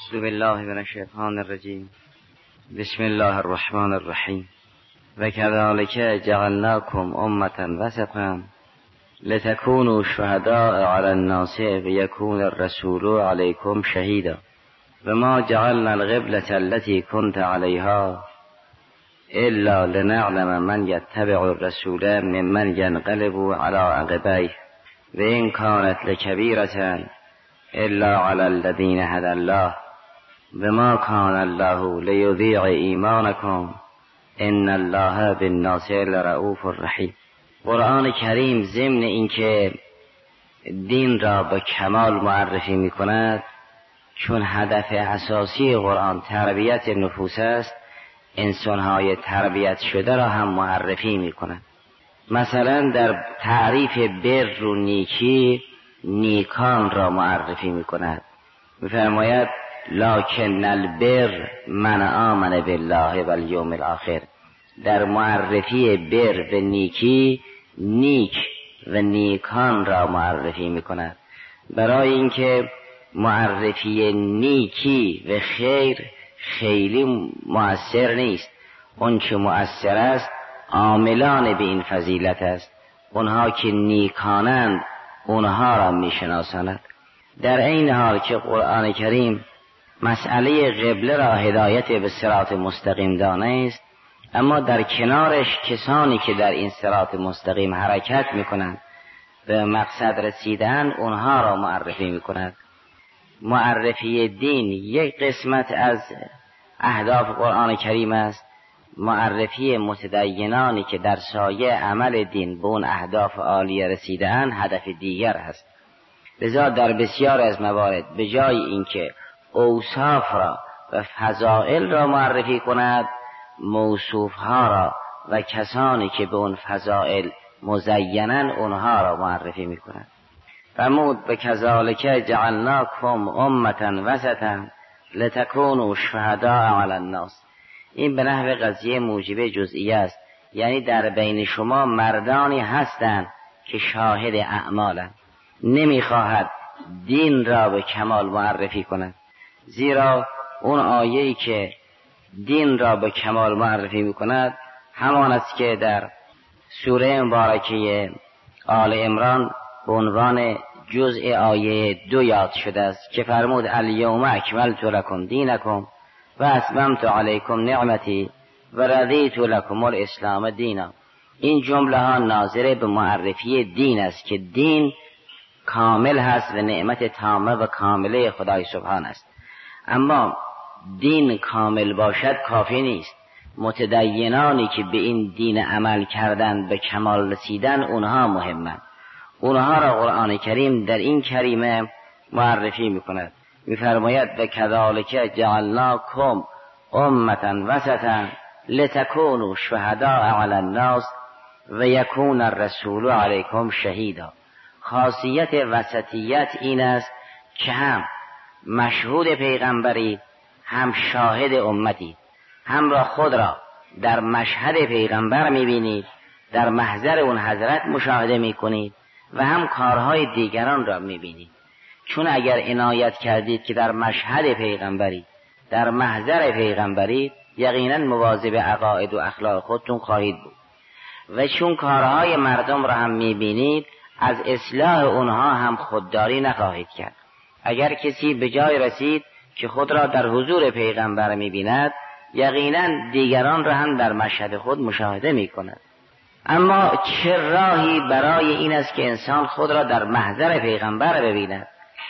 اعوذ بالله من الشیطان الرجیم. بسم الله الرحمن الرحیم. و کذالک جعلناکم امة وسطا لتكونوا شهداء علی الناس و یکون الرسول علیکم شهیدا و ما جعلنا القبلة التي كنت عليها الا لنعلم من يتبع الرسول ممن ينقلب على عقبيه و این كانت لكبيرة الا على الذين هدى الله و ما کان الله لیضیع ایمانکم ان الله بالناس لرؤوف رحیم. قرآن کریم ضمن اینکه دین را به کمال معرفی می کند، چون هدف اساسی قرآن تربیت نفوس است، انسانهای تربیت شده را هم معرفی می کند. مثلا در تعریف بر و نیکی، نیکان را معرفی می کند. می فرماید لکن البر من آمن بالله و الیوم الاخر. در معرفی بر و نیکی، نیک و نیکان را معرفی می کند. برای اینکه معرفی نیکی و خیر خیلی مؤثر نیست. اون چه مؤثر است عاملان به این فضیلت است. اونها که نیکانند اونها را می شناساند. در این حال که قرآن کریم مسئله قبله را هدایت به صراط مستقیم دانست، اما در کنارش کسانی که در این صراط مستقیم حرکت میکنند به مقصد رسیدن اونها را معرفی میکند. معرفی دین یک قسمت از اهداف قرآن کریم است. معرفی متدینانی که در سایه عمل دین به اون اهداف عالیه رسیدن هدف دیگر است. لذا در بسیار از موارد به جای اینکه اوصاف را و فضائل را معرفی کند، موصوفها را و کسانی که به اون فضائل مزینن اونها را معرفی می کند. فرمود به کذالک جعلناکم امة وسطا لتکونوا شهداء علی الناس. این به نحو قضیه موجب جزئیه است، یعنی در بین شما مردانی هستند که شاهد اعمالند. نمیخواهد دین را به کمال معرفی کند، زیرا اون آیه‌ای که دین را به کمال معرفی می‌کند همان است که در سوره مبارکه آل عمران به عنوان جزء آیه 2 یاد شده است که فرمود الیوم اکملت لکم دینکم و اتممت علیکم نعمتی و رضیت لکم الاسلام دینا. این جمله ها ناظر به معرفی دین است که دین کامل هست و نعمت تامه و کامله خدای سبحان است. اما دین کامل باشد کافی نیست. متدینانی که به این دین عمل کردن به کمال رسیدن اونها مهمند. اونها را قرآن کریم در این کریمه معرفی میکند. میفرماید و کذالک جعلناکم امة وسطا لتکونوا شهداء علی الناس و یکون الرسول علیکم شهیدا. خاصیت وسطیت این است که هم مشهود پیغمبری، هم شاهد امتی. هم را خود را در مشهد پیغمبر میبینید، در محضر اون حضرت مشاهده میکنید و هم کارهای دیگران را میبینید. چون اگر عنایت کردید که در مشهد پیغمبری، در محضر پیغمبری، یقینا مواظب عقاید و اخلاق خودتون خواهید بود. و چون کارهای مردم را هم میبینید، از اصلاح اونها هم خودداری نخواهید کرد. اگر کسی به جای رسید که خود را در حضور پیغمبر می‌بیند، یقینا دیگران را هم در مشهد خود مشاهده می‌کند. اما چه راهی برای این است که انسان خود را در محضر پیغمبر ببیند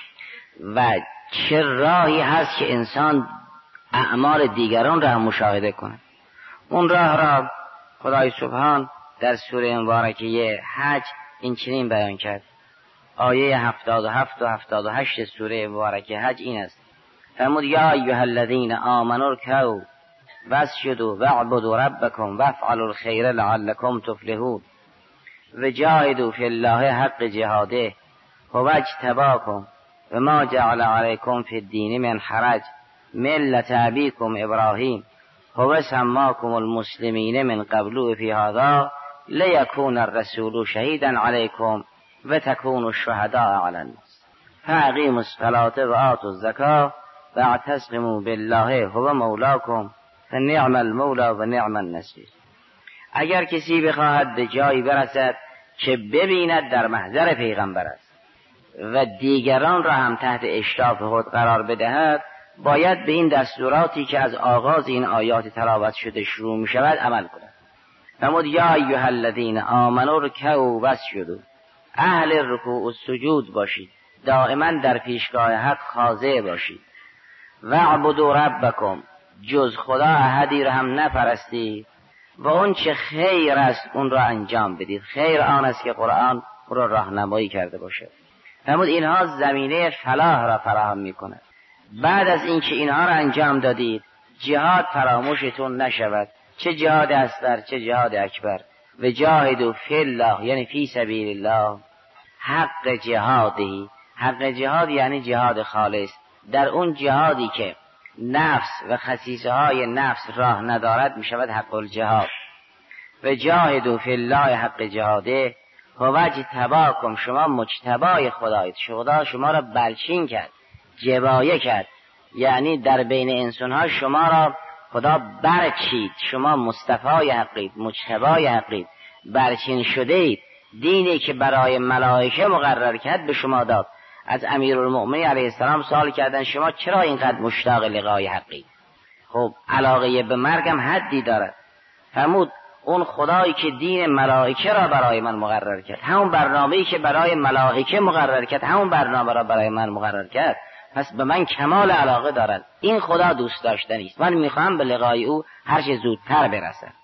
و چه راهی هست که انسان اعمال دیگران را هم مشاهده کند؟ اون راه را خدای سبحان در سوره مبارکه حج این چنین بیان کرد. آیه 77 و 78 سوره مبارکه حج این است: فرمود یا ایها الذین آمنوا ارکعوا واسجدوا واعبدوا ربکم وافعلوا الخیر لعلکم تفلحون و جاهدوا فی الله حق جهاده هو اجتباکم و ما جعل علیکم فی الدین من حرج ملة ابیکم ابراهیم هو سماکم المسلمین من قبل فی هذا لیکون الرسول شهیدا علیکم و تکونوا الشهداء علی الناس فاقیموا الصلاة و آتوا الزکاة واعتصموا بالله هو مولاکم فنعم المولا و نعم النصیر. اگر کسی بخواهد به جایی برسد که ببیند در محضر پیغمبر است و دیگران را هم تحت اشراف خود قرار بدهد، باید به این دستوراتی که از آغاز این آیات تلاوت شده شروع می شود عمل کند. فرمود یا ایها الذین آمنوا ارکعوا واسجدوا، اهل رکوع و سجود باشید، دائما در پیشگاه حق خاضع باشید. واعبدوا ربکم، جز خدا احدی را هم نپرستید و اون چه خیر است اون را انجام بدید. خیر آن است که قرآن او را راهنمایی کرده باشد. فرمود اینها زمینه فلاح را فراهم می‌کند. بعد از اینکه اینها را انجام دادید، جهاد فراموشتون نشود، چه جهاد اصغر چه جهاد اکبر. و جاهدوا فی الله، یعنی فی سبیل الله، حق جهادی. حق جهاد یعنی جهاد خالص. در اون جهادی که نفس و خصیصه های نفس راه ندارد می شود حق الجهاد. و جاهدوا فی الله حق جهاده هو اجتباکم، شما مجتبای خدایید. خدا شما را برچین کرد، جبایه کرد، یعنی در بین انسان ها شما را خدا برچید. شما مصطفای حقید، مجتبای حقید، برچین شده اید. دینی که برای ملائکه مقرر کرد به شما داد. از امیرالمؤمنین علیه السلام سوال کردن شما چرا اینقدر مشتاق لقای حقید؟ خب علاقه به مرگم حدی دارد. فرمود اون خدایی که دین ملائکه را برای من مقرر کرد، همون برنامه‌ای که برای ملائکه مقرر کرد، همون برنامه را برای من مقرر کرد، پس به من کمال علاقه دارد. این خدا دوست داشتنی است. من میخوام به لقای او هر چه زودتر برسم.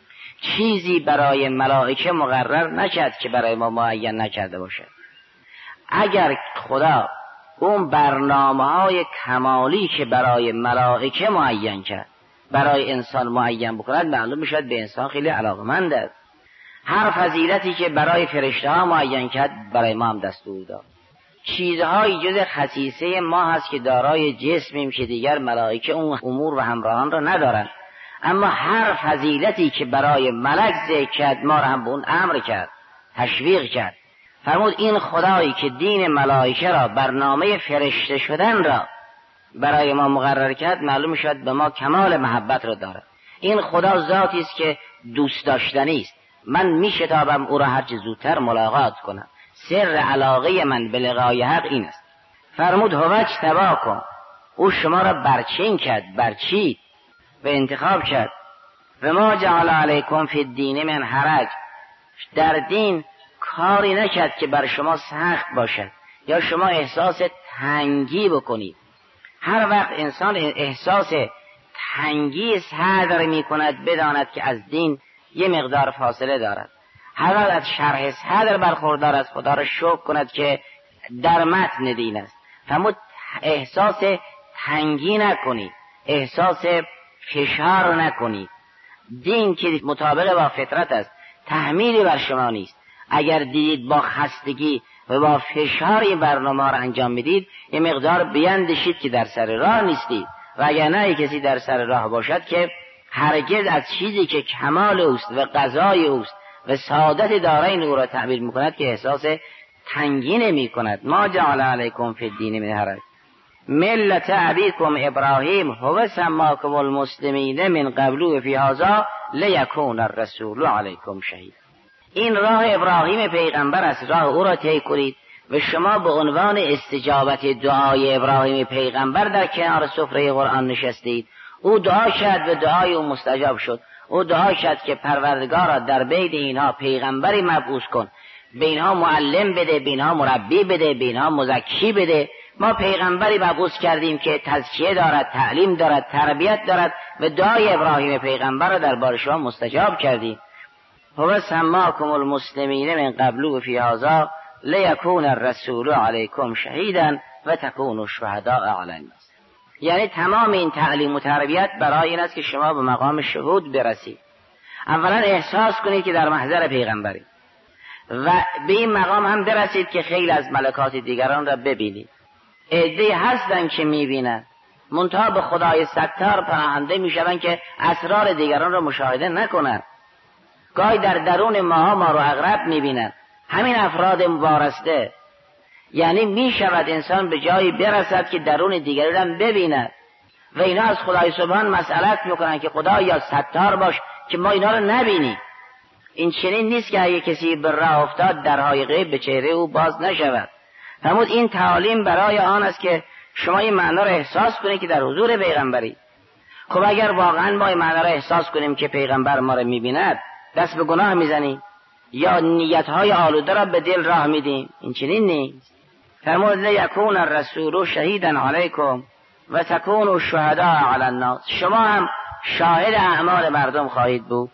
چیزی برای ملائکه مقرر نکرد که برای ما معین نکرده باشد. اگر خدا اون برنامه‌های کمالی که برای ملائکه معین کرد برای انسان معین بکند، معلوم میشد به انسان خیلی علاقمند است. هر فضیلتی که برای فرشته ها معین کرد برای ما هم دستور داد. چیزهای جز خصیصه ما هست که دارای جسمیم که دیگر ملائکه اون امور و همراهان را ندارند، اما هر فضیلتی که برای ملک ذکر کرد ما را هم به اون امر کرد، تشویق کرد. فرمود این خدایی که دین ملائکه را، برنامه فرشته شدن را برای ما مقرر کرد، معلوم شد به ما کمال محبت را دارد. این خدا ذاتی است که دوست داشتنی است. من میشتابم او را هر چه زودتر ملاقات کنم. سر علاقه من به لقای حق این است. فرمود هو اجتباکم، او شما را برچین کرد، برچید و انتخاب کرد. و ما جعل علیکم فی الدین من حرج، در دین کاری نکرد که بر شما سخت باشد یا شما احساس تنگی بکنید. هر وقت انسان احساس تنگی صدر می کند، بداند که از دین یه مقدار فاصله دارد. هر وقت از شرح صدر برخوردار از خدا را شکر کند که در متن دین است. فرمود احساس تنگی نکنید، احساس فشار نکنید. دین که مطابق با فطرت است، تحمیلی بر شما نیست. اگر دیدید با خستگی و با فشاری برنامه را انجام میدید، یه مقدار بیندشید که در سر راه نیستید. و اگر نه کسی در سر راه باشد که هرگز از چیزی که کمال اوست و قضای اوست و سعادت دارین او را تعبیر میکند که احساس تنگی نمی کند. ما جعل علیکم فی الدین من حرج ملت ابیکم ابراهیم هو سماکم المسلمین من قبل و فی هذا لیکون الرسول علیکم شهید. این راه ابراهیم پیغمبر است، راه او را طی کنید و شما به عنوان استجابت دعای ابراهیم پیغمبر در کنار سفره قرآن نشستید. او دعا کرد و دعای او مستجاب شد. او دعا کرد که پروردگارا در بین اینها پیغمبری مبعوث کن، به اینها معلم بده، به اینها مربی بده، به اینها مزکی بده. ما پیغمبری مبعوث کردیم که تزکیه دارد، تعلیم دارد، تربیت دارد و دعای ابراهیم پیغمبر را درباره شما مستجاب کردیم. هو سماکم المسلمین من قبل و فی هذا لیکون الرسول علیکم شهیدا و تکونوا شهداء علی الناس. یعنی تمام این تعلیم و تربیت برای این است که شما به مقام شهود برسید. اولا احساس کنید که در محضر پیغمبری و به این مقام هم برسید که خیلی از ملکات دیگران را ببینید. عده‌ای هستن که میبینند منتها به خدای ستار پناهنده میشوند که اسرار دیگران را مشاهده نکنند. گاهی در درون ما رو اغرب میبینند. همین افراد وارسته یعنی می شود انسان به جایی برسد که درون دیگری را ببیند و اینا از خدای سبحان مسئلت میکنن که خدا یا ستار باش که ما اینا رو نبینیم. این چنین نیست که اگه کسی به راه افتاد درهای غیب به چهره او باز نشود. فرمود این تعالیم برای آن است که شما این معنا رو احساس کنید که در حضور پیغمبری. خب اگر واقعا ما این معنا رو احساس کنیم که پیغمبر ما رو میبیند، دست به گناه میزنیم یا نیتهای آلوده را به دل راه میدیم؟ این چنین نیست. فرمود لیکون الرسول شهیدا علیکم و تکونوا شهداء علی الناس. شما هم شاهد اعمال مردم خواهید بود.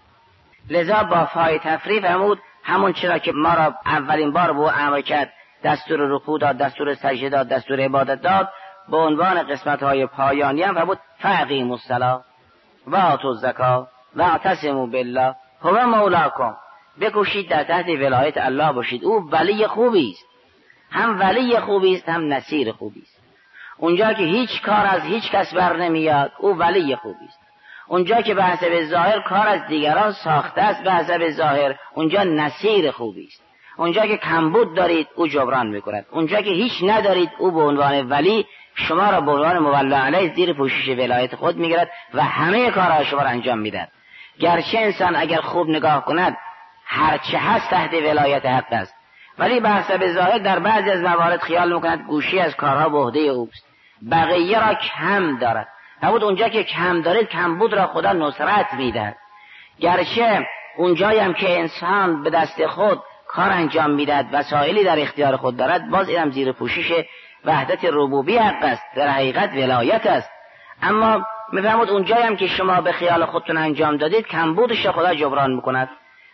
لذا با فای تفریح فرمود همون چرا که ما را اولین بار به عمل کرد، دستور رکوع داد، دستور سجده داد، دستور عبادت داد، به عنوان قسمت‌های پایانی هم فرمود فاقیموا الصلاة و آتوا الزکاة و اعتصموا بالله هو مولاکم. بکوشید در تحت ولایت الله باشید. او ولی خوبی است، هم ولی خوبی است هم نصیر خوبی است. اونجا که هیچ کار از هیچ کس بر نمیاد او ولی خوبی است. اونجا که به حسب ظاهر کار از دیگران ساخته است به حسب ظاهر اونجا نصیر خوبی است. اونجا که کمبود دارید او جبران میکند. اونجا که هیچ ندارید او به عنوان ولی شما را به عنوان مولا علیه زیر پوشش ولایت خود میگیرد و همه کارها شما را انجام میدهد. گرچه انسان اگر خوب نگاه کند هرچه هست تحت ولایت حق است، ولی به حسب ظاهر در بعضی از موارد خیال میکند گوشی از کارها به عهده اوست، بقیه را کم دارد. نبود اونجا که کم دارید کمبود را خدا نصرت میدهد. گرچه اونجایی هم که انسان به دست خود کار انجام میدهد وسایلی در اختیار خود دارد، باز اینم زیر پوشش وحدت ربوبی حق است، در حقیقت ولایت است. اما میفرمود اونجایی هم که شما به خیال خودتون انجام دادید کمبودش را خدا جبران میکند،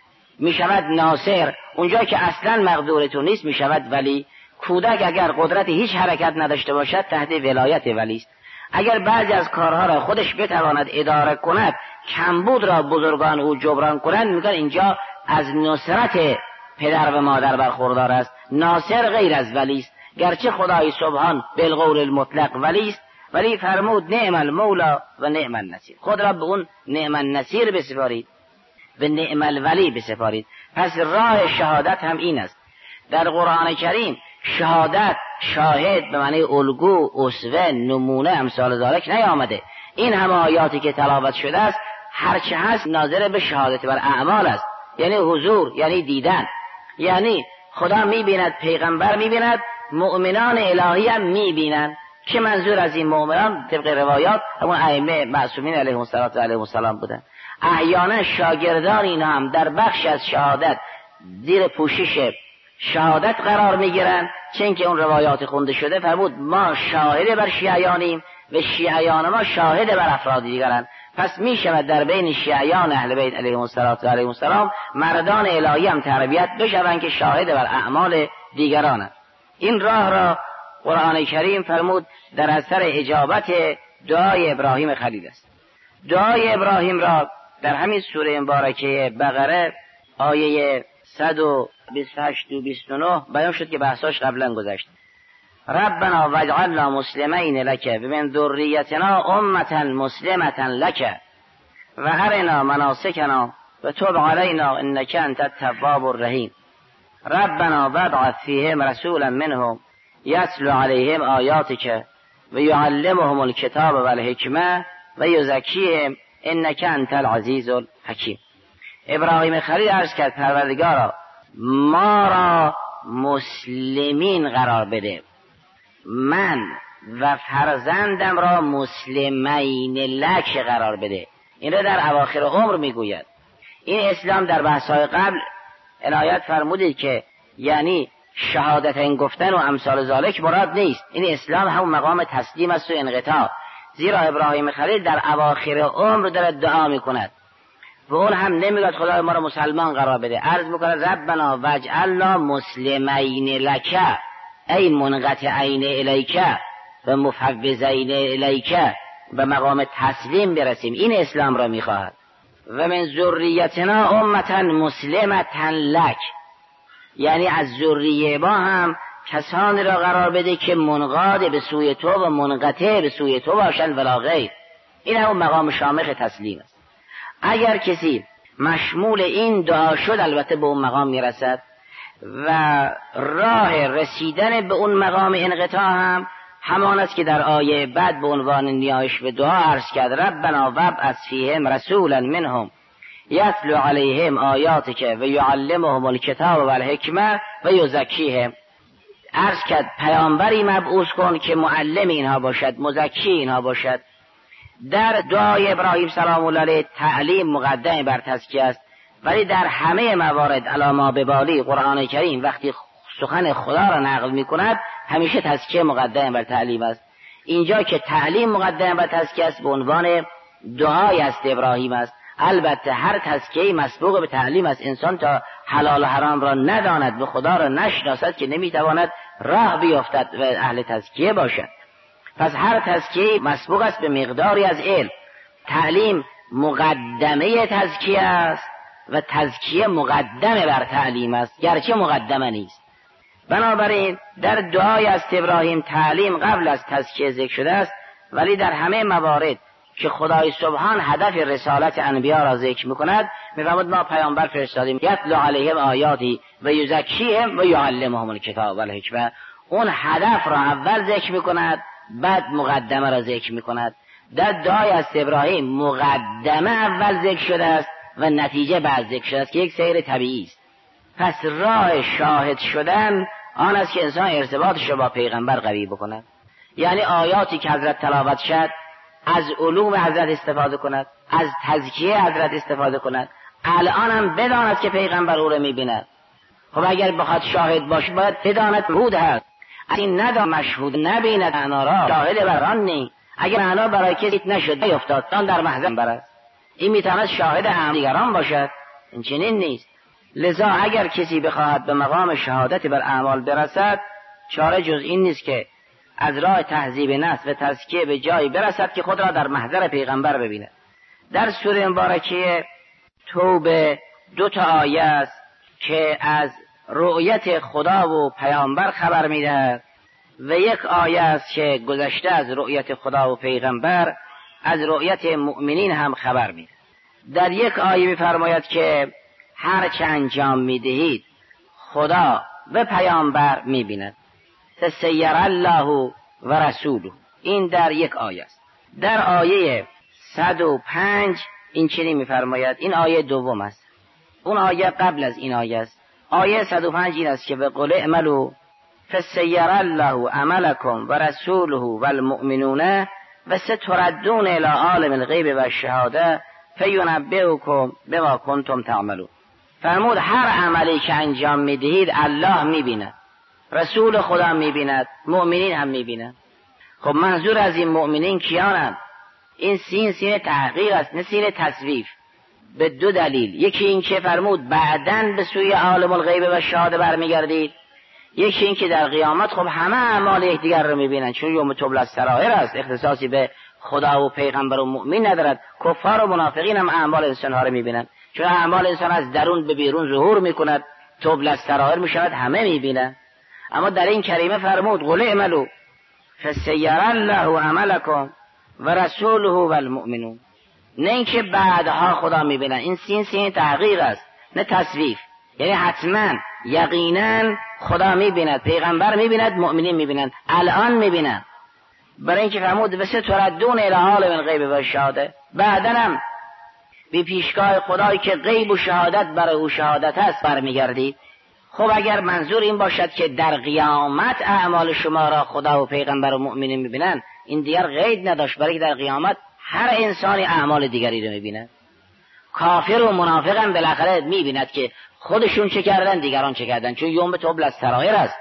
میشود ناصر. اونجایی که اصلا مقدورتون نیست میشود ولی. کودک اگر قدرت هیچ حرکت نداشته باشد تحت ولایت ولی است. اگر بعضی از کارها را خودش بتواند اداره کند، کمبود را بزرگان او جبران کنند، میگن اینجا از نصرت پدر و مادر برخوردار است. ناصر غیر از ولی است. گرچه خدای سبحان بالقول المطلق ولی است، ولی فرمود نعم المولا و نعم النصیر. خود را به اون نعم النصیر بسپارید و نعم الولی بسپارید. پس راه شهادت هم این است. در قرآن کریم شهادت، شاهد به معنی الگو، اسوه، نمونه، امثال ذالک نیامده. این همه آیاتی که تلاوت شده است هرچه هست ناظر به شهادت بر اعمال است، یعنی حضور، یعنی دیدن. یعنی خدا میبیند، پیغمبر میبیند، مؤمنان الهی هم میبینند. که منظور از این مؤمنان طبق روایات همون ائمه معصومین علیهم السلام بودن. احیانا شاگردان اینا هم در بخش از شهادت زیر پوشش شهادت قرار میگیرن، چون که اون روایات خونده شده فرمود ما شاهد بر شیعیانیم و شیعیان ما شاهد بر افراد دیگرن. پس میشود در بین شیعیان اهل بیت علیهم السلام مردان الهی هم تربیت بشوند که شاهد بر اعمال دیگرانند. این راه را قرآن کریم فرمود در اثر اجابت دعای ابراهیم خلیل است. دعای ابراهیم را در همین سوره مبارکه بقره آیه 128 و 29 بیان شد که بحثاش قبلا گذشت. ربنا واجعلنا مسلمین لک و من ذریتنا امة مسلمة لک و ارنا مناسکنا و تب علینا انک انت التواب الرحیم. ربنا وابعث فیهم رسولا منهم یتلو علیهم آیاتک و یعلمهم الکتاب و الحکمه و یزکیهم انک انت العزیز الحکیم. ابراهیم خلیل عرض کرد پروردگارا ما را مسلمین قرار بده، من و فرزندم را مسلمین لک قرار بده. این را در اواخر عمر میگوید. این اسلام در بحث‌های قبل عنایت فرمودید که یعنی شهادت این گفتن و امثال ذالک مراد نیست. این اسلام همون مقام تسلیم است و انقطاع. زیرا ابراهیم خلیل در اواخر عمر دارد دعا میکند و اون هم نمیگوید خدای ما را مسلمان قرار بده، عرض میکند ربنا واجعلنا مسلمین لک ای منقطعین الیک و مفوضین الیک، به مقام تسلیم برسیم. این اسلام را میخواهد. و من ذریتنا امة مسلمة لک، یعنی از ذریه ما هم کسانی را قرار بده که منقاد به سوی تو و منقطع به سوی تو باشند ولا غیر. این هم مقام شامخ تسلیم است. اگر کسی مشمول این دعا شد البته به اون مقام میرسد. و راه رسیدن به اون مقام انقطاع هم همان است که در آیه بعد به عنوان نیایش به دعا عرض کرد ربنا وابعث فیهم رسولا منهم یتلو علیهم آیاتک و یعلمهم الکتاب و الحکمه و یزکیهم. عرض کرد پیامبری مبعوث کن که معلم اینها باشد، مزکی اینها باشد. در دعای ابراهیم سلام الله علیه تعلیم مقدم بر تزکیه است، ولی در همه موارد علاما ببالی قرآن کریم وقتی سخن خدا را نقل می کند همیشه تزکیه مقدم بر تعلیم است. اینجا که تعلیم مقدم بر تزکیه است به عنوان دعای است ابراهیم است. البته هر تزکیه مسبوق به تعلیم است. انسان تا حلال و حرام را نداند، به خدا را نشناسد که نمیتواند راه بیفتد و اهل تزکیه باشد. پس هر تزکیه مسبوق است به مقداری از علم. تعلیم مقدمه تزکیه است و تزکیه مقدمه بر تعلیم است، گرچه مقدمه نیست. بنابراین در دعای است ابراهیم تعلیم قبل از تزکیه ذکر شده است، ولی در همه موارد که خدای سبحان هدف رسالت انبیا را ذکر میکند میفرماید ما پیامبر فرستادیم یتلو علیهم آیاتی و یزکیهم و یعلمهم الکتاب و الحکمه. اون هدف را اول ذکر میکند، بعد مقدمه را ذکر میکند. در دعای است ابراهیم مقدمه اول ذکر شده است و نتیجه بعد ذکر شده است که یک سیر طبیعی است. پس راه شاهد شدن آن است که انسان ارتباطش را با پیغمبر قوی بکند، یعنی آیاتی که حضرت تلاوت شد از علوم حضرت استفاده کند، از تزکیه حضرت استفاده کند، الان هم بداند که پیغمبر او را میبیند. خب اگر بخواد شاهد باشه باید بداند مشهود هست. از این ندان مشهود نبیند معنا را شاهد بران نی. اگر معنا برای کسی نشد نیفتاد تان در محضر برد، این میتواند شاهد هم دیگران باشد. این چنین نیست. لذا اگر کسی بخواهد به مقام شهادت بر اعمال برسد چاره جز این نیست که از راه تهذیب نفس و تزکیه به جایی برسد که خود را در محضر پیغمبر ببیند. در سوره مبارکه توبه 2 آیه است که از رؤیت خدا و پیامبر خبر میدهد و 1 آیه است که گذشته از رؤیت خدا و پیغمبر از رؤیت مؤمنین هم خبر میدهد. در 1 آیه میفرماید که هر چه انجام میدهید خدا و پیامبر میبیند. فسیر الله و رسوله. این در 1 آیه است. در آیه 105 این چنین میفرماید، این آیه دوم است. اون آیه قبل از این آیه است. آیه 105 این است که به قول اعملوا فسیر الله عملکم و رسوله و المؤمنون و ستردون الی عالم الغیب و الشهاده فینبئکم بما کنتم تعملون. فرمود هر عملی که انجام میدهید الله میبیند، رسول خدا میبیند، مؤمنین هم میبیند. خب منظور از این مؤمنین کیانند؟ این سین تحقیق است نه سین تصویف، به 2 دلیل. یکی این که فرمود بعداً به سوی عالم الغیب و شهاده برمیگردید، یکی این که در قیامت خب همه اعمال یکدیگر رو میبینند، چون یوم تبلی السرائر است، اختصاصی به خدا و پیغمبر و مؤمن ندارد. کفار و منافقین هم اعمال انسانها رو میبینند، چون اعمال انسان از درون به بیرون ظهور میکند، تبلی السرائر میشود، همه میبینند. اما در این کریمه فرمود قل اعملوا فسیر الله عملکم و رسوله و المؤمنون. نه اینکه بعدها خدا میبینن، این سین تحقیق است نه تصویف. یعنی حتما یقینا خدا میبیند، پیغمبر میبیند، مؤمنین میبینند، الان میبینند. برای اینکه فرمود وستردون الی عالم الغیب و الشهاده، بعداً هم به پیشگاه خدایی که غیب و شهادت برای او شهادت است برمیگردید. خب اگر منظور این باشد که در قیامت اعمال شما را خدا و پیغمبر و مؤمنین میبینند، این دیگر قید نداشت، برای که در قیامت هر انسانی اعمال دیگری رو میبیند. کافر و منافق هم بالاخره میبیند که خودشون چه کردن دیگران چه کردن، چون یوم تبلی السرائر است.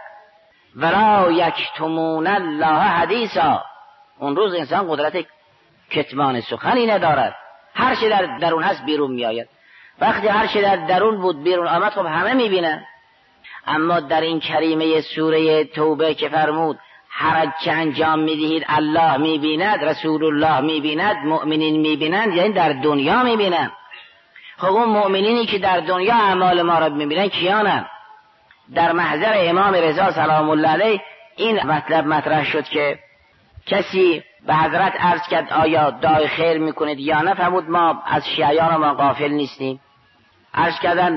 ولا یکتمون الله حدیثا، اون روز انسان قدرت کتمان سخنی ندارد، هر چه در درون هست بیرون میآید. وقتی هر چه در درون بود بیرون آمد خب همه میبینن. اما در این کریمه سوره توبه که فرمود هر چه انجام میدهید الله میبیند، رسول الله میبیند، مؤمنین میبینند، یعنی در دنیا میبینند. خب اون مؤمنینی که در دنیا اعمال ما را میبینند کیانند؟ در محضر امام رضا سلام الله علیه این مطلب مطرح شد که کسی به حضرت عرض کرد آیا دعای خیر میکنید یا نه؟ فرمود ما از شیعیان ما غافل نیستیم. عرض کردن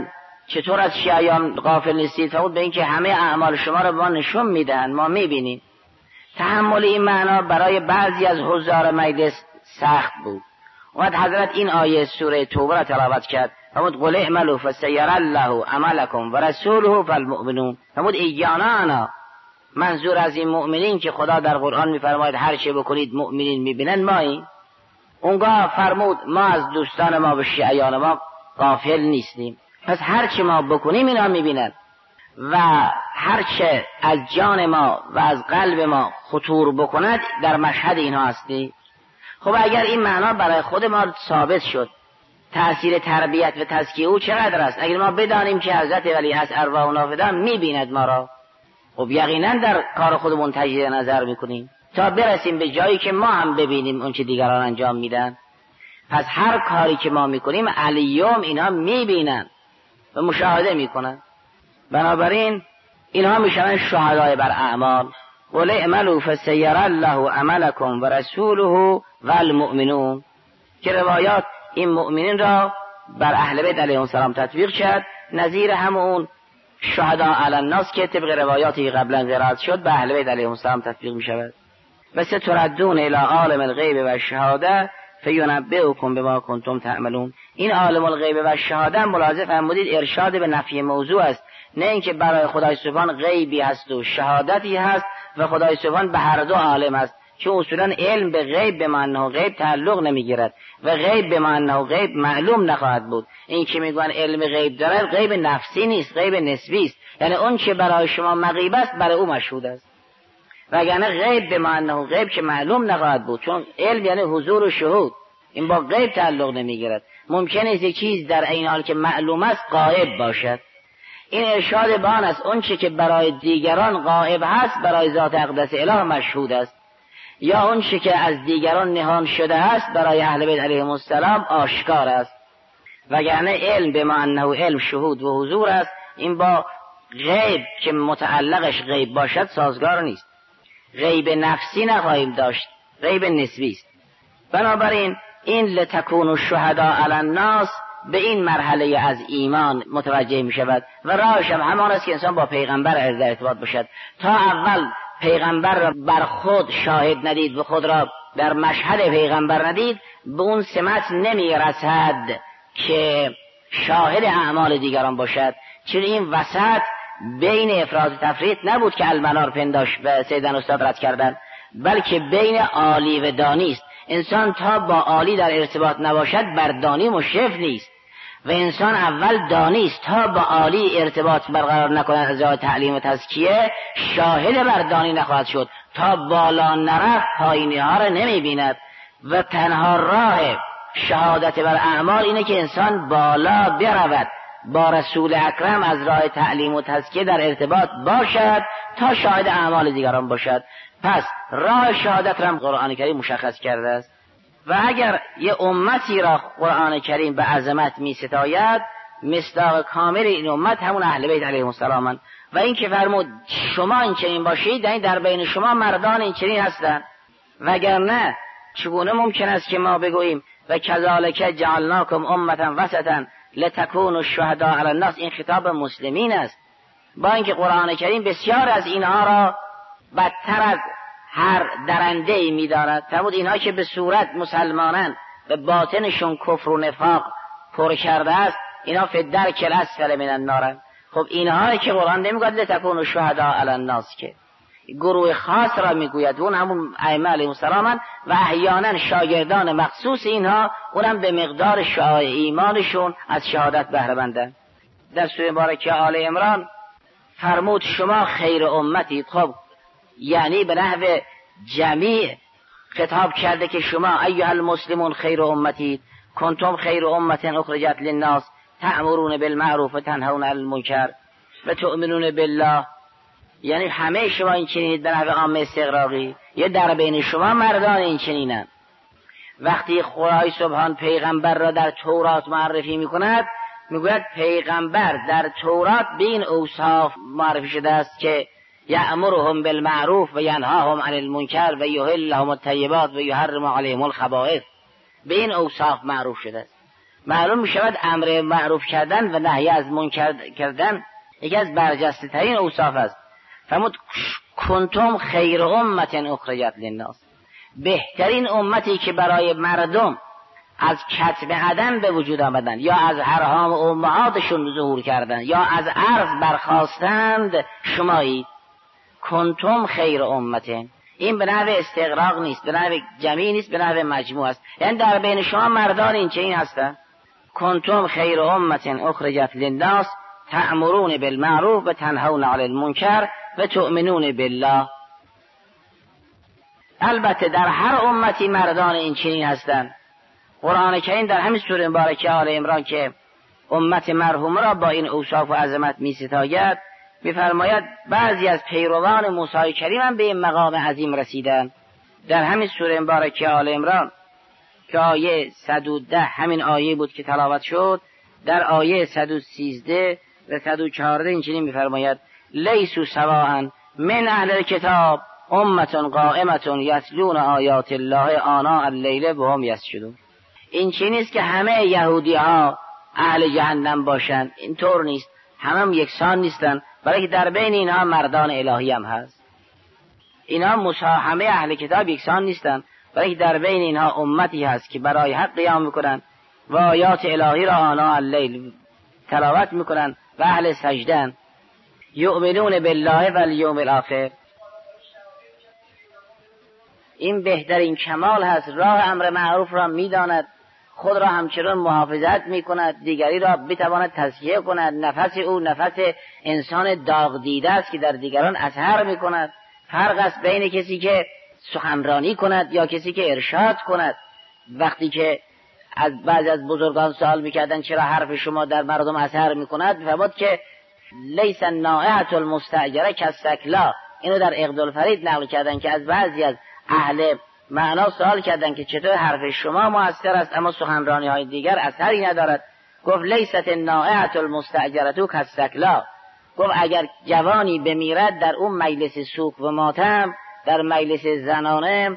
چطور از شیعیان غافل نیستید؟ فرمود به این که همه اعمال شما رو به ما نشون میدن، ما میبینیم. تحمل این معنا برای بعضی از حضار مجلس سخت بود. اومد حضرت این آیه سوره توبه را تلاوت کرد، فرمود قل اعملوا فسیری الله عملکم و رسوله فالمؤمنون. فرمود ایانا، منظور از این مؤمنین که خدا در قرآن میفرماید هر چه بکنید مؤمنین میبینن مایی. اونگاه فرمود ما از دوستان ما و شیعیان ما غافل نیستیم، پس هر چه ما بکنیم اینا میبینن و هر چه از جان ما و از قلب ما خطور بکند در مشهد اینها هستی. خب اگر این معنا برای خود ما ثابت شد، تأثیر تربیت و تزکیه او چقدر است؟ اگر ما بدانیم که حضرت ولی از ارواح و نافذان میبیند ما را، خب یقینا در کار خودمون تجدید نظر میکنیم تا برسیم به جایی که ما هم ببینیم اون چه دیگران انجام میدن. پس هر کاری که ما میکنیم الیوم اینها میبینن و مشاهده میکنن. بنابراین اینها میشن شهدای بر اعمال. قل اعملوا فسیری الله عملکم و رسوله والمؤمنون، که روایات این مؤمنین را بر اهل بیت علیهم السلام تطبیق کرد، نظیر همون شهدا علی الناس که طبق روایاتی قبلا قرائت شد به اهل بیت علیهم السلام تطبیق می شود. و ستردون الی عالم الغیب و الشهاده فینبئکم بما کنتم تعملون. این عالم الغیب و الشهاده ملاحظه فرمودید ارشاد به نفی موضوع است، نه اینکه برای خدای سبحان غیبی هست و شهادتی هست و خدای سبحان به هر دو عالم است، چون اصولا علم به غیب به معنی غیب تعلق نمیگیرد و غیب به معنی غیب معلوم نخواهد بود. این که میگن علم غیب دارد، غیب نفسی نیست، غیب نسبی است، یعنی اون که برای شما مغیب است برای او مشهود است. وگرنه غیب به معنی غیب که معلوم نخواهد بود، چون علم یعنی حضور و شهود، این با غیب تعلق نمیگیرد. ممکن است یک چیز در این حال که معلوم است غایب باشد. این ارشاد به آن است اون چه که برای دیگران غایب هست برای ذات اقدس اله مشهود است، یا اون چه که از دیگران نهان شده است برای اهل بیت علیهم السلام آشکار است. وگرنه علم به معنی علم شهود و حضور است، این با غیب که متعلقش غیب باشد سازگار نیست. غیب نفسی نخواهیم داشت، غیب نسبی است. بنابراین این لتکونوا شهداء علی الناس به این مرحله از ایمان متوجه می شود و راهش هم همان است که انسان با پیغمبر در ارتباط باشد. تا اول پیغمبر را بر خود شاهد ندید و خود را در مشهد پیغمبر ندید، به اون سمت نمی رسد که شاهد اعمال دیگران باشد. چون این وسط بین افراط و تفریط نبود که المنار پنداش به سیدن استاد رد کردن، بلکه بین عالی و دانی است. انسان تا با عالی در ارتباط نباشد بر دانی مشرف نیست و انسان اول دانی است تا با عالی ارتباط برقرار نکند از راه تعلیم و تزکیه شاهد بر دانی نخواهد شد. تا بالا نرفت پایینی ها را نمی بیند و تنها راه شهادت بر اعمال اینه که انسان بالا برود، با رسول اکرم از راه تعلیم و تزکیه در ارتباط باشد تا شاهد اعمال دیگران باشد. پس راه شهادت را قرآن کریم مشخص کرده است و اگر یه امتی را قرآن کریم به عظمت می ستاید، مصداق کامل این امت همون اهل بیت علیهم السلام و این که فرمود شما این چنین باشید، یعنی در بین شما مردان این چنین هستند. وگرنه چگونه ممکن است که ما بگوییم و کذالک جعلناکم امة وسطا لتکونوا شهداء علی الناس؟ این خطاب مسلمین است، با اینکه قرآن کریم بسیار از اینها را بدتر از هر درنده‌ای می‌داند. فرمود اینها که به صورت مسلمانان به باطنشون کفر و نفاق پر کرده است، اینها فی الدرک الاسفل من النار. خب اینها که قرآن نمیگوید لتکونوا شهداء علی الناس، که گروه خاص را میگوید، اون همون ائمه علیهم السلام و احیانا شاگردان مخصوص اینها، اونم به مقدار شعاع ایمانشون از شهادت بهره مندند. در سوره مبارکه آل عمران فرمود شما خیر امتید. خب یعنی به نحو جمیع خطاب کرده که شما ایها المسلمون خیر امتید، کنتم خیر امت اخرجت للناس تأمرون بالمعروف و تنهون عن المنکر و تؤمنون بالله. یعنی همه شما این چنینید به نحو عام استغراقی، یه در بین شما مردان این چنینند. وقتی خدای سبحان پیغمبر را در تورات معرفی میکند، میگوید پیغمبر در تورات به این اوصاف معرفی شده است که یأمرهم بالمعروف و ینهاهم عن المنکر و یحل لهم الطیبات و یحرم علیهم الخبائث. به این اوصاف معروف شده است. معلوم میشود امر معروف کردن و نهی از منکر کردن یکی از برجسته ترین اوصاف است. فرمود کنتم خیر امت اخرجت للناس، بهترین امتی که برای مردم از کتم عدم به وجود آمدن یا از ارحام امهاتشون ظهور کردن یا از عرض برخاستند شمایید. کنتم خیر امت، این به نحو استغراق نیست، به نحو جمعی نیست، به نحو مجموع است، یعنی در بین شما مردان این چنین هستند. کنتم خیر امت اخرجت للناس تأمرون بالمعروف و تنهون عن المنکر و تؤمنون بالله. البته در هر امتی مردان این چنین هستند. قرآن کریم در همین سوره مبارکه آل عمران که امت مرحومه را با این اوصاف و عظمت می ستاید می‌فرماید بعضی از پیروان موسی کریم هم به این مقام عظیم رسیدند. در همین سوره مبارکه آل عمران که آیه 110 همین آیه بود که تلاوت شد، در آیه 113 و 114 اینجوری می‌فرماید لیسوا سواء من اهل الکتاب امة قائمة یتلون آیات الله آناء اللیل و هم یسجدون. این چیزی نیست که همه یهودی‌ها اهل جهنم باشند، اینطور نیست، همه یکسان نیستن، برای که در بین اینها مردان الهی هم هست. اینها همه اهل کتاب یکسان نیستن، برای که در بین اینها امتی هست که برای حق قیام میکنن و آیات الهی را آناء اللیل تلاوت میکنن و اهل سجدن. یؤمنون بالله و الیوم الاخر، این بهترین کمال هست. راه امر معروف را میداند، خود را همچنان محافظت میکند، دیگری را بتواند تزکیه کند. نفس او نفس انسان داغ دیده است که در دیگران اثر میکند. فرق است بین کسی که سخنرانی کند یا کسی که ارشاد کند. وقتی که از بعضی از بزرگان سوال میکردن چرا حرف شما در مردم اثر میکند، فرمود که لیس النائحة المستأجرة کالسکلا. اینو در عقد الفرید نقل کردن که از بعضی از اهل معنا سوال کردن که چطور حرف شما مؤثر است اما سخنرانی های دیگر اثری ندارد. گفت لیست النائحة المستأجرة کالسکلا. گفت اگر جوانی بمیرد در اون مجلس سوک و ماتم، در مجلس زنانه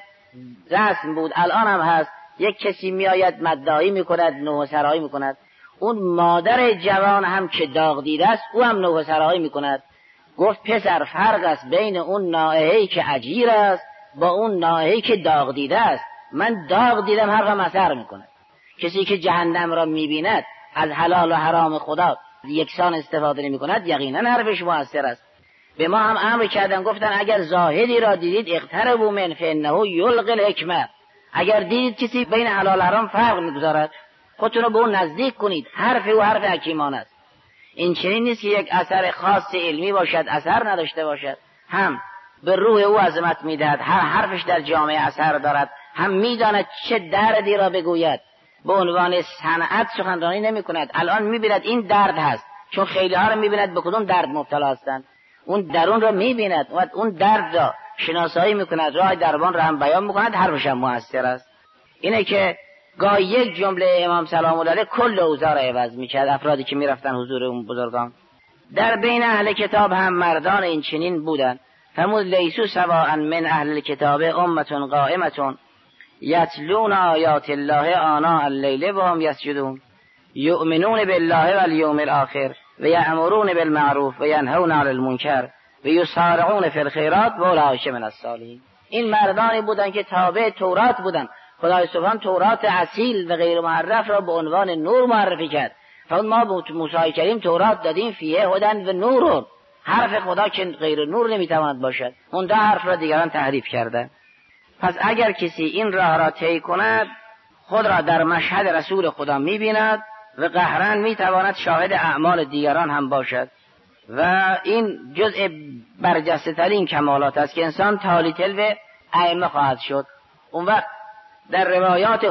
رسم بود، الان هم هست، یک کسی میآید مدعی میکند، نوحه سرایی میکند، اون مادر جوان هم که داغ دیده است او هم نوحه سرایی میکند. گفت پسر فرق است بین اون نائحه‌ای که اجیر است با اون نائحه‌ای که داغ دیده است. من داغ دیدم حرفم اثر میکنه. کسی که جهنم را میبیند از حلال و حرام خدا یکسان استفاده نمیکند، یقینا حرفش مؤثر است. به ما هم امر کردن، گفتن اگر زاهدی را دیدید اقتربوا منه فانه یلقی الحکمه. اگر دیدید کسی بین حلال و حرام فرق میگذارد، خودتون رو به اون نزدیک کنید، حرف او حرف حکیمانه است. این چنین نیست که یک اثر خاص علمی باشد اثر نداشته باشد، هم به روح او عظمت میدهد، هر حرفش در جامعه اثر دارد، هم میداند چه دردی را بگوید. به عنوان صنعت سخنرانی نمی کند. الان میبیند این درد هست، چون خیلی ها را میبیند به کدوم درد مبتلا هستند، اون درون را میبیند و اون درد را شناسایی میکند، راه درمان را هم بیان میکند، حرفش هم مؤثر است. اینه که گاهی یک جمله امام سلام الله علیه کل اوضاع را عوض میکرد. افرادی که میرفتن حضور اون بزرگان در بین اهل کتاب هم مردان این چنین بودند. فرمود لیسوا سواء من اهل الکتاب امة قائمة یتلون آیات الله آناء اللیل و هم یسجدون یؤمنون بالله و الیوم الاخر و یأمرون بالمعروف و ینهون عن المنکر و یسارعون فی الخیرات و اولئک من الصالحین. این مردانی بودند که تابع تورات بودند. خدای سبحان تورات اصیل و غیر محرف را به عنوان نور معرفی کرد. فرمود ما به موسی کریم تورات دادیم فیه هدی و نور. حرف خدا که غیر نور نمیتواند باشد، اون ده حرف را دیگران تحریف کرده. پس اگر کسی این راه را طی کند، خود را در مشهد رسول خدا میبیند و قهرن میتواند شاهد اعمال دیگران هم باشد. و این جزء برجسته ترین کمالات است که انسان تالی تلو ائمه خواهد شد. اون وقت در روایات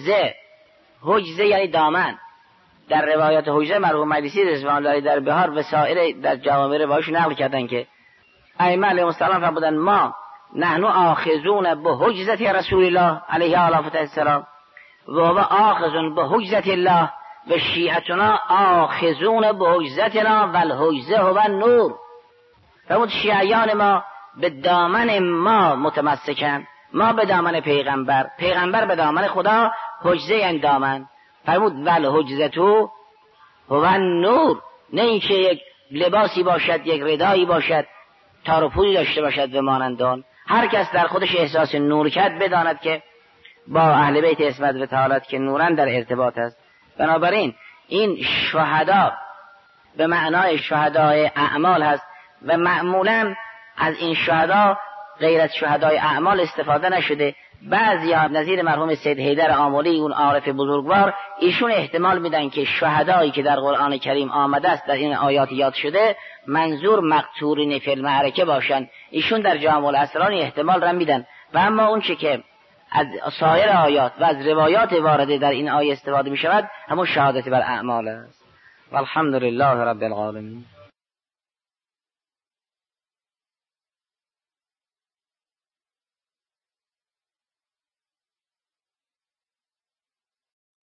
حجزه یعنی دامن، در روایات حجزه مرحوم مجلسی رضوان الله در بهار و سایر در جوامع روایش نقل کردن که ائمه علیهم السلام فرمودن ما نحن آخذون به حجزه رسول الله علیه السلام و هو آخذون به حجزه الله و شیعتنا آخذون به حجزتنا و الحجزه هو النور. فرمود شیعیان ما به دامن ما متمسکن، ما به دامن پیغمبر، پیغمبر به دامن خدا، حجزه یعنی دامن. فرمود ول حجزتو هو نور، نه اینکه یک لباسی باشد، یک ردایی باشد، تار و پولی داشته باشد و مانندان. هر کس در خودش احساس نور کرد بداند که با اهل بیت عصمت و طهارت که نورن در ارتباط است. بنابراین این شهدا به معنای شهدای اعمال هست و معمولا از این شهدا غیر از شهدای اعمال استفاده نشده. بعضی ها نظیر مرحوم سید حیدر آملی، اون عارف بزرگوار، ایشون احتمال میدن که شهدایی که در قرآن کریم آمده است در این آیات یاد شده منظور مقتولین فی المعرکه باشن. ایشون در جامع الاسرار احتمال را میدن. و اما اون چه که از سایر آیات و از روایات وارده در این آیه استفاده می شود همون شهادت بر اعمال است. والحمد لله رب العالمین.